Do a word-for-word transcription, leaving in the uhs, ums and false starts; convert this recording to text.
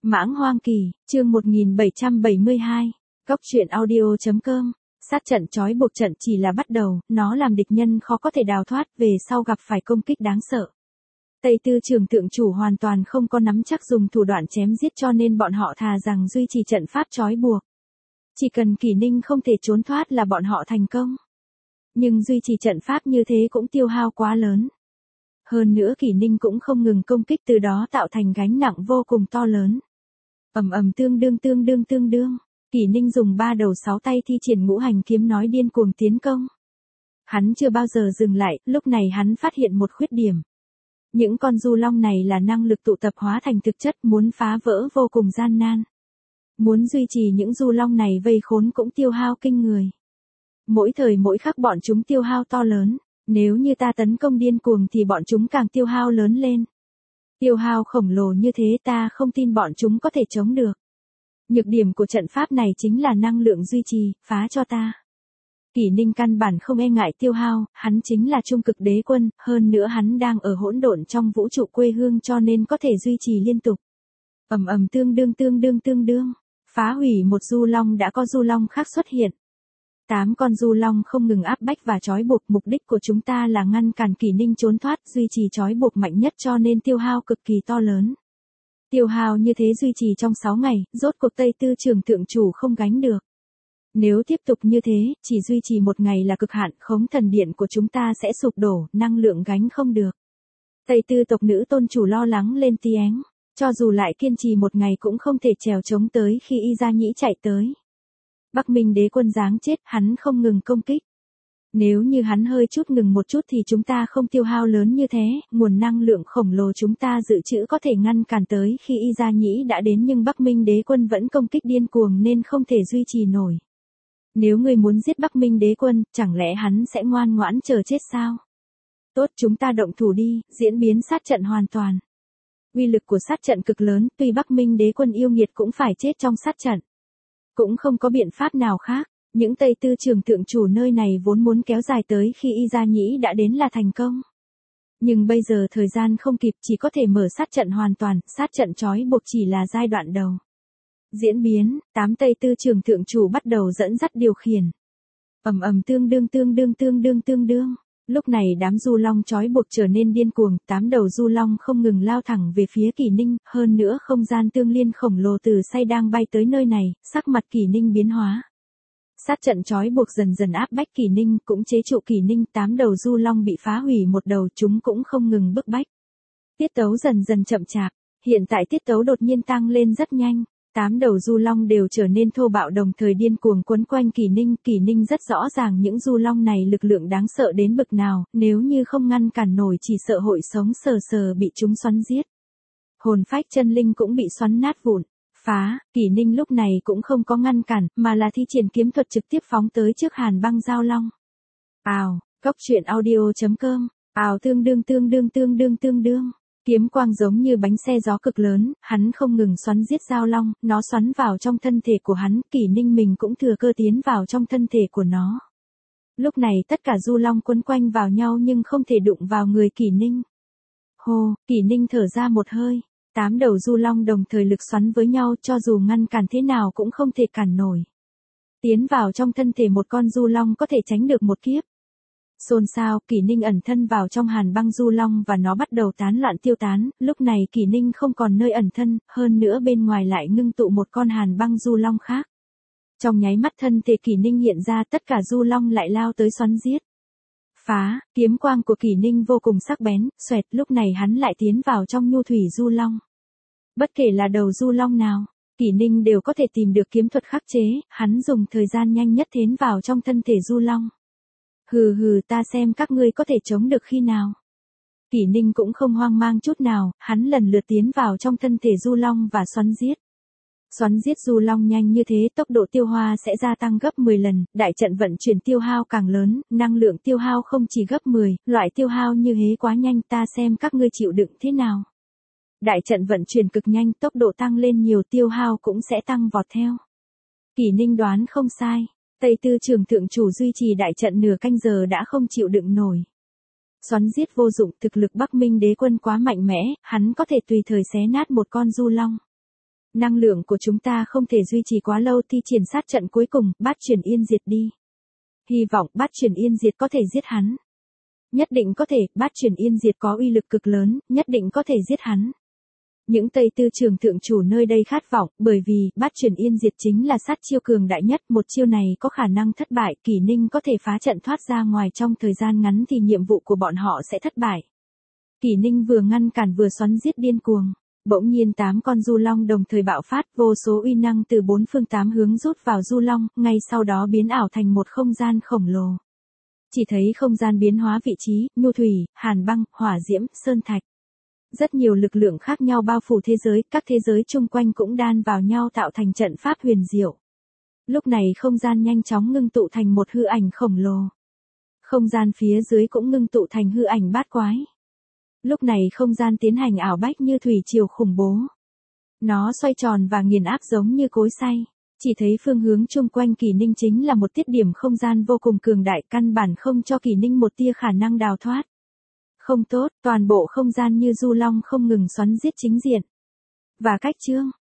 Mãng Hoang Kỳ, chương một nghìn bảy trăm bảy mươi hai, Cốc truyện audio chấm com. Sát trận trói buộc trận chỉ là bắt đầu, nó làm địch nhân khó có thể đào thoát, về sau gặp phải công kích đáng sợ. Tây Tư Trường Thượng Chủ hoàn toàn không có nắm chắc dùng thủ đoạn chém giết, cho nên bọn họ thà rằng duy trì trận pháp trói buộc. Chỉ cần Kỷ Ninh không thể trốn thoát là bọn họ thành công. Nhưng duy trì trận pháp như thế cũng tiêu hao quá lớn. Hơn nữa Kỷ Ninh cũng không ngừng công kích, từ đó tạo thành gánh nặng vô cùng to lớn. Ầm ầm tương đương tương đương tương đương, Kỷ Ninh dùng ba đầu sáu tay thi triển ngũ hành kiếm nói điên cuồng tiến công. Hắn chưa bao giờ dừng lại, lúc này hắn phát hiện một khuyết điểm. Những con du long này là năng lực tụ tập hóa thành thực chất, muốn phá vỡ vô cùng gian nan. Muốn duy trì những du long này vây khốn cũng tiêu hao kinh người. Mỗi thời mỗi khắc bọn chúng tiêu hao to lớn, nếu như ta tấn công điên cuồng thì bọn chúng càng tiêu hao lớn lên. Tiêu hao khổng lồ như thế ta không tin bọn chúng có thể chống được. Nhược điểm của trận pháp này chính là năng lượng duy trì, phá cho ta. Kỷ Ninh căn bản không e ngại tiêu hao, hắn chính là trung cực đế quân, hơn nữa hắn đang ở hỗn độn trong vũ trụ quê hương cho nên có thể duy trì liên tục. Ầm ầm tương đương tương đương tương đương, phá hủy một du long đã có du long khác xuất hiện. Tám con du long không ngừng áp bách và trói buộc, mục đích của chúng ta là ngăn cản Kỷ Ninh trốn thoát, duy trì trói buộc mạnh nhất cho nên tiêu hao cực kỳ to lớn. Tiêu hao như thế duy trì trong sáu ngày, rốt cuộc Tây Tư Trường Thượng Chủ không gánh được. Nếu tiếp tục như thế, chỉ duy trì một ngày là cực hạn, khống thần điện của chúng ta sẽ sụp đổ, năng lượng gánh không được. Tây Tư tộc nữ tôn chủ lo lắng lên tiếng, cho dù lại kiên trì một ngày cũng không thể trèo chống tới khi Y Gia Nhĩ chạy tới. Bắc Minh đế quân giáng chết, hắn không ngừng công kích. Nếu như hắn hơi chút ngừng một chút thì chúng ta không tiêu hao lớn như thế, nguồn năng lượng khổng lồ chúng ta dự trữ có thể ngăn cản tới khi Y Gia Nhĩ đã đến, nhưng Bắc Minh đế quân vẫn công kích điên cuồng nên không thể duy trì nổi. Nếu người muốn giết Bắc Minh đế quân, chẳng lẽ hắn sẽ ngoan ngoãn chờ chết sao? Tốt, chúng ta động thủ đi, diễn biến sát trận hoàn toàn. Uy lực của sát trận cực lớn, tuy Bắc Minh đế quân yêu nghiệt cũng phải chết trong sát trận. Cũng không có biện pháp nào khác, những Tây Tư Trường Thượng Chủ nơi này vốn muốn kéo dài tới khi Y Gia Nhĩ đã đến là thành công. Nhưng bây giờ thời gian không kịp, chỉ có thể mở sát trận hoàn toàn, sát trận trói buộc chỉ là giai đoạn đầu. Diễn biến, tám Tây Tư Trường Thượng Chủ bắt đầu dẫn dắt điều khiển. Ầm ầm tương đương tương đương tương đương tương đương. Lúc này đám du long trói buộc trở nên điên cuồng, tám đầu du long không ngừng lao thẳng về phía Kỷ Ninh, hơn nữa không gian tương liên khổng lồ từ say đang bay tới nơi này, sắc mặt Kỷ Ninh biến hóa. Sát trận trói buộc dần dần áp bách Kỷ Ninh, cũng chế trụ Kỷ Ninh, tám đầu du long bị phá hủy một đầu, chúng cũng không ngừng bức bách. Tiết tấu dần dần chậm chạp, hiện tại tiết tấu đột nhiên tăng lên rất nhanh. Tám đầu du long đều trở nên thô bạo đồng thời điên cuồng quấn quanh Kỷ Ninh, Kỷ Ninh rất rõ ràng những du long này lực lượng đáng sợ đến bực nào, nếu như không ngăn cản nổi chỉ sợ hội sống sờ sờ bị chúng xoắn giết. Hồn phách chân linh cũng bị xoắn nát vụn, phá, Kỷ Ninh lúc này cũng không có ngăn cản, mà là thi triển kiếm thuật trực tiếp phóng tới trước Hàn Băng Giao Long. Ào, Cốc truyện audio chấm com, ào tương đương tương đương tương đương tương đương. Kiếm quang giống như bánh xe gió cực lớn, hắn không ngừng xoắn giết Giao Long, nó xoắn vào trong thân thể của hắn, Kỷ Ninh mình cũng thừa cơ tiến vào trong thân thể của nó. Lúc này tất cả du long quấn quanh vào nhau nhưng không thể đụng vào người Kỷ Ninh. Hô, Kỷ Ninh thở ra một hơi, tám đầu du long đồng thời lực xoắn với nhau, cho dù ngăn cản thế nào cũng không thể cản nổi. Tiến vào trong thân thể một con du long có thể tránh được một kiếp. Xôn xao, Kỷ Ninh ẩn thân vào trong Hàn Băng du long và nó bắt đầu tán loạn tiêu tán, lúc này Kỷ Ninh không còn nơi ẩn thân, hơn nữa bên ngoài lại ngưng tụ một con Hàn Băng du long khác. Trong nháy mắt thân thể Kỷ Ninh hiện ra, tất cả du long lại lao tới xoắn giết. Phá, kiếm quang của Kỷ Ninh vô cùng sắc bén, xoẹt, lúc này hắn lại tiến vào trong nhu thủy du long. Bất kể là đầu du long nào, Kỷ Ninh đều có thể tìm được kiếm thuật khắc chế, hắn dùng thời gian nhanh nhất tiến vào trong thân thể du long. Hừ hừ, ta xem các ngươi có thể chống được khi nào. Kỷ Ninh cũng không hoang mang chút nào, hắn lần lượt tiến vào trong thân thể du long và xoắn giết. Xoắn giết du long nhanh như thế, tốc độ tiêu hoa sẽ gia tăng gấp mười lần, đại trận vận chuyển tiêu hao càng lớn, năng lượng tiêu hao không chỉ gấp mười, loại tiêu hao như thế quá nhanh, ta xem các ngươi chịu đựng thế nào. Đại trận vận chuyển cực nhanh, tốc độ tăng lên nhiều, tiêu hao cũng sẽ tăng vọt theo. Kỷ Ninh đoán không sai. Tây Tư Trường Thượng Chủ duy trì đại trận nửa canh giờ đã không chịu đựng nổi. Xoắn giết vô dụng, thực lực Bắc Minh đế quân quá mạnh mẽ, hắn có thể tùy thời xé nát một con du long. Năng lượng của chúng ta không thể duy trì quá lâu thi triển sát trận cuối cùng, bát chuyển yên diệt đi. Hy vọng bát chuyển yên diệt có thể giết hắn. Nhất định có thể, bát chuyển yên diệt có uy lực cực lớn, nhất định có thể giết hắn. Những Tây Tư Trường thượng chủ nơi đây khát vọng, bởi vì, bát chuyển yên diệt chính là sát chiêu cường đại nhất, một chiêu này có khả năng thất bại, Kỷ Ninh có thể phá trận thoát ra ngoài trong thời gian ngắn thì nhiệm vụ của bọn họ sẽ thất bại. Kỷ Ninh vừa ngăn cản vừa xoắn giết điên cuồng. Bỗng nhiên tám con du long đồng thời bạo phát, vô số uy năng từ bốn phương tám hướng rút vào du long, ngay sau đó biến ảo thành một không gian khổng lồ. Chỉ thấy không gian biến hóa vị trí, nhu thủy, hàn băng, hỏa diễm, sơn thạch. Rất nhiều lực lượng khác nhau bao phủ thế giới, các thế giới chung quanh cũng đan vào nhau tạo thành trận pháp huyền diệu. Lúc này không gian nhanh chóng ngưng tụ thành một hư ảnh khổng lồ. Không gian phía dưới cũng ngưng tụ thành hư ảnh bát quái. Lúc này không gian tiến hành ảo bách như thủy triều khủng bố. Nó xoay tròn và nghiền áp giống như cối xay. Chỉ thấy phương hướng chung quanh Kỷ Ninh chính là một tiết điểm không gian vô cùng cường đại, căn bản không cho Kỷ Ninh một tia khả năng đào thoát. Không tốt, toàn bộ không gian như du long không ngừng xoắn giết chính diện. Và cách chương